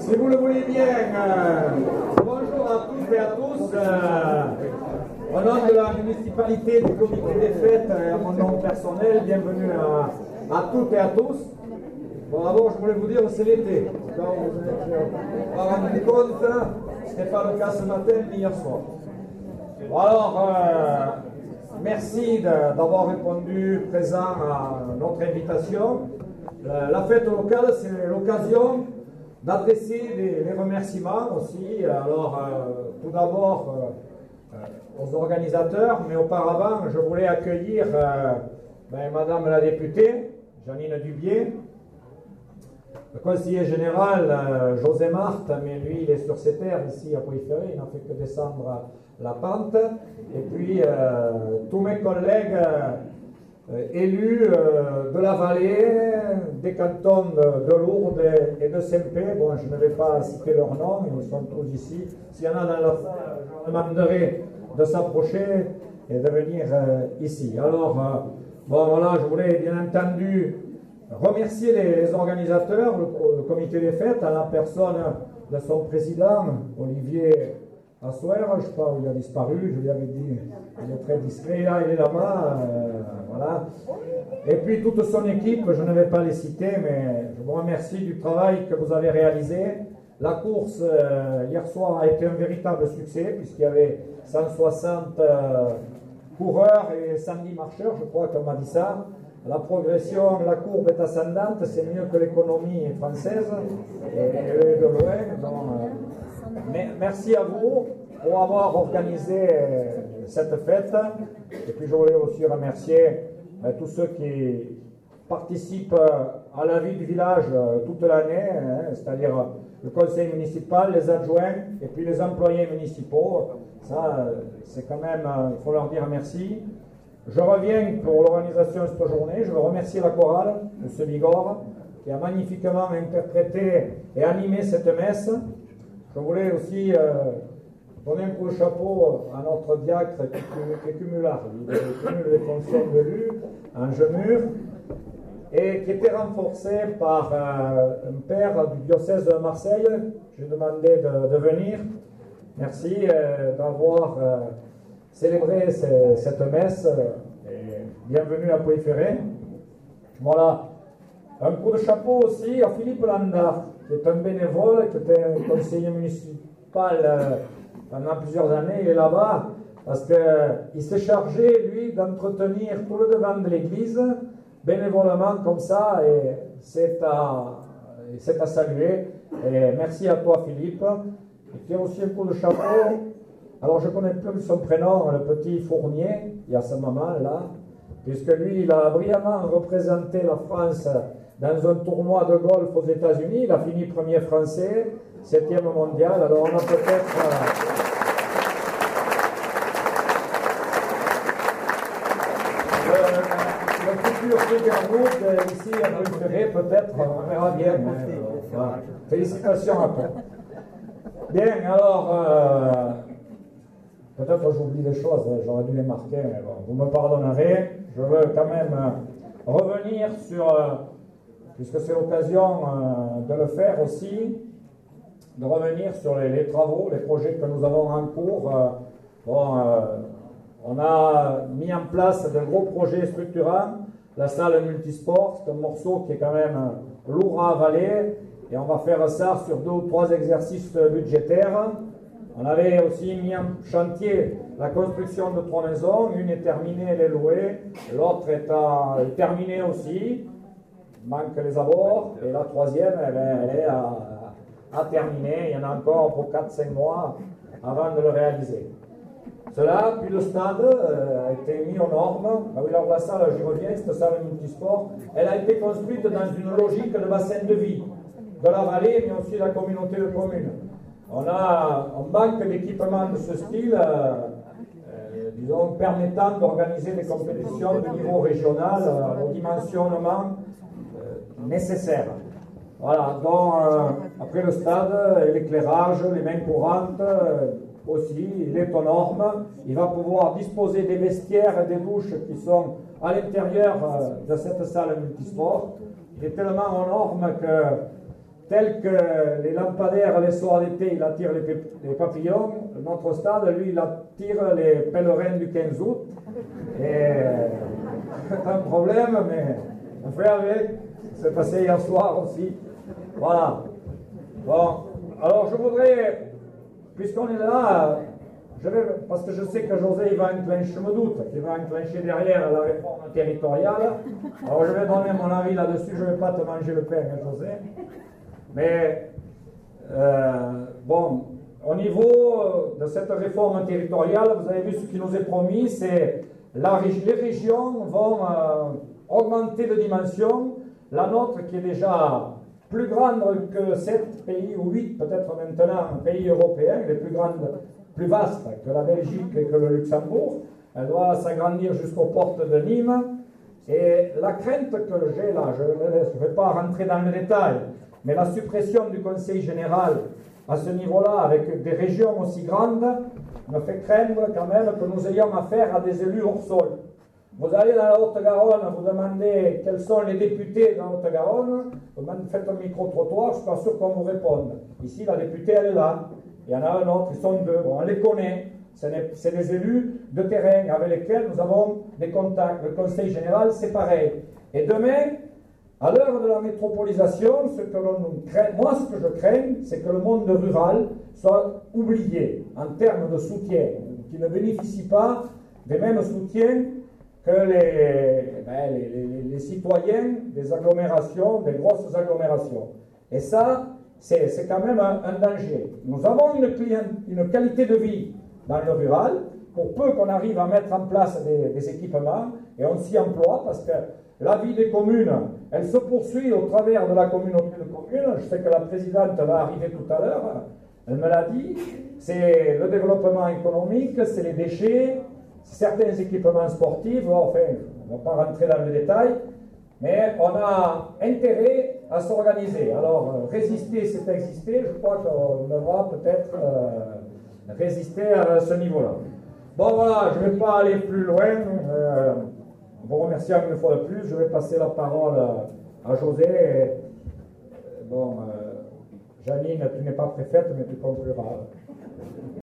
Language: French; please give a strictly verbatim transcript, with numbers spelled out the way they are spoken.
Si vous le voulez bien, euh, bonjour à toutes et à tous. Euh, au nom de la municipalité du comité des fêtes et à mon nom personnel, bienvenue à, à toutes et à tous. Bon, d'abord, je voulais vous dire, c'est l'été. Donc, vous êtes pas rendu compte, ce n'était pas le cas ce matin ni hier soir. Bon, alors, euh, merci d'avoir répondu présent à notre invitation. La, la fête locale, c'est l'occasion d'adresser les, les remerciements aussi. Alors, euh, tout d'abord euh, euh, aux organisateurs, mais auparavant, je voulais accueillir euh, ben, Madame la députée, Janine Dubier, le conseiller général, euh, José Marthe, mais lui, il est sur ses terres ici à Pouilly-Ferré, il n'a fait que descendre la pente. Et puis, euh, tous mes collègues euh, élus euh, de la vallée, des cantons de, de Lourdes et, et de Saint-Pé. Bon, je ne vais pas citer leurs noms, ils sont tous ici. S'il y en a dans la salle, je leur demanderai de s'approcher et de venir euh, ici. Alors, euh, bon, voilà, je voulais bien entendu remercier les, les organisateurs, le, le comité des fêtes, à la personne de son président, Olivier Assuer, je ne sais pas où il a disparu, je lui avais dit, il est très discret, là, il est là-bas, euh, voilà. Et puis toute son équipe, je ne vais pas les citer, mais je vous remercie du travail que vous avez réalisé. La course, euh, hier soir, a été un véritable succès, puisqu'il y avait cent soixante euh, coureurs et cent dix marcheurs, je crois qu'on m'a dit ça. La progression, la courbe est ascendante, c'est mieux que l'économie française, et, et de loin. Donc, euh, mais, merci à vous pour avoir organisé euh, cette fête. Et puis je voulais aussi remercier euh, tous ceux qui participent euh, à la vie du village euh, toute l'année, hein, c'est-à-dire euh, le conseil municipal, les adjoints et puis les employés municipaux. Ça, euh, c'est quand même, euh, il faut leur dire merci. Je reviens pour l'organisation de cette journée. Je veux remercier la chorale, M. Bigorre, qui a magnifiquement interprété et animé cette messe. Je voulais aussi euh, donner un coup de chapeau à notre diacre qui est cumulard, il cumule les fonctions d'élu, un Gemur, et qui était renforcé par euh, un père du diocèse de Marseille. J'ai demandé de, de venir. Merci euh, d'avoir euh, célébrer cette messe et bienvenue à Pouilly-Ferré. Voilà. Un coup de chapeau aussi à Philippe Landard, qui est un bénévole, qui était un conseiller municipal euh, pendant plusieurs années. Il est là-bas parce qu'il s'est chargé, lui, d'entretenir tout le devant de l'église, bénévolement comme ça, et c'est à, c'est à saluer. Et merci à toi, Philippe. Et puis aussi un coup de chapeau. Alors, je ne connais plus son prénom, le petit Fournier, il y a sa maman là, puisque lui, il a brillamment représenté la France dans un tournoi de golf aux États-Unis. Il a fini premier français, septième mondial. Alors, on a peut-être. Euh, le, le futur Figueroa, ici à Pouilly-Ferré, peut-être, on verra bien. Mais, euh, voilà. Félicitations à toi. Bien, alors. Euh, Peut-être que j'oublie des choses, j'aurais dû les marquer, mais bon, vous me pardonnerez. Je veux quand même euh, revenir sur, euh, puisque c'est l'occasion euh, de le faire aussi, de revenir sur les, les travaux, les projets que nous avons en cours. Euh, bon, euh, on a mis en place de gros projets structurants. La salle multisport, c'est un morceau qui est quand même lourd à avaler, et on va faire ça sur deux ou trois exercices budgétaires. On avait aussi mis en chantier la construction de trois maisons. Une est terminée, elle est louée. L'autre est à, terminée aussi. Il manque les abords. Et la troisième, elle est, elle est à, à terminer. Il y en a encore pour quatre à cinq mois avant de le réaliser. Cela, puis le stade euh, a été mis aux normes. Ah oui, alors la salle, j'y reviens, cette salle multisport, elle a été construite dans une logique de bassin de vie de la vallée, mais aussi de la communauté de communes. On a un manque d'équipements de ce style, euh, euh, disons, permettant d'organiser des compétitions de niveau régional euh, au dimensionnement euh, nécessaire. Voilà, donc euh, après le stade, l'éclairage, les mains courantes euh, aussi, il est aux normes. Il va pouvoir disposer des vestiaires et des douches qui sont à l'intérieur euh, de cette salle multisport. Il est tellement aux normes que tel que les lampadaires les soirs d'été, il attire les, les papillons, notre stade, lui, il attire les pèlerins du quinze août. Et c'est un problème, mais on fait avec. C'est passé hier soir aussi. Voilà. Bon, alors je voudrais, puisqu'on est là, je vais, parce que je sais que José il va enclencher, je me doute qu'il va enclencher derrière la réforme territoriale. Alors je vais donner mon avis là-dessus, je ne vais pas te manger le pain, hein, José. Mais, euh, bon, au niveau de cette réforme territoriale, vous avez vu ce qui nous est promis, c'est la, les régions vont euh, augmenter de dimension. La nôtre, qui est déjà plus grande que sept pays ou huit, peut-être maintenant, pays européens, les plus grandes, plus vastes que la Belgique et que le Luxembourg, elle doit s'agrandir jusqu'aux portes de Nîmes. Et la crainte que j'ai là, je ne vais pas rentrer dans le détail, mais la suppression du Conseil général à ce niveau-là, avec des régions aussi grandes, me fait craindre quand même que nous ayons affaire à des élus hors sol. Vous allez dans la Haute-Garonne, vous demandez quels sont les députés de la Haute-Garonne, vous faites un micro-trottoir, je ne suis pas sûr qu'on vous réponde. Ici, la députée, elle est là. Il y en a un autre, ils sont deux. Bon, on les connaît. C'est des élus de terrain avec lesquels nous avons des contacts. Le Conseil général, c'est pareil. Et demain, à l'heure de la métropolisation, ce que l'on craint, moi, ce que je crains, c'est que le monde rural soit oublié en termes de soutien, qu'il ne bénéficie pas des mêmes soutiens que les, ben, les, les, les citoyens des agglomérations, des grosses agglomérations. Et ça, c'est quand même un, un danger. Nous avons une, une qualité de vie dans le rural, pour peu qu'on arrive à mettre en place des, des équipements, et on s'y emploie, parce que la vie des communes, elle se poursuit au travers de la communauté de communes. Je sais que la présidente va arriver tout à l'heure, elle me l'a dit, c'est le développement économique, c'est les déchets, certains équipements sportifs, enfin, on ne va pas rentrer dans le détail, mais on a intérêt à s'organiser. Alors, résister, c'est exister, je crois qu'on devra peut-être euh, résister à ce niveau-là. Bon, voilà, je ne vais pas aller plus loin. Euh, vous remerciant une fois de plus, je vais passer la parole à, à José. Et, bon, euh, Janine, tu n'es pas préfète, mais tu concluras.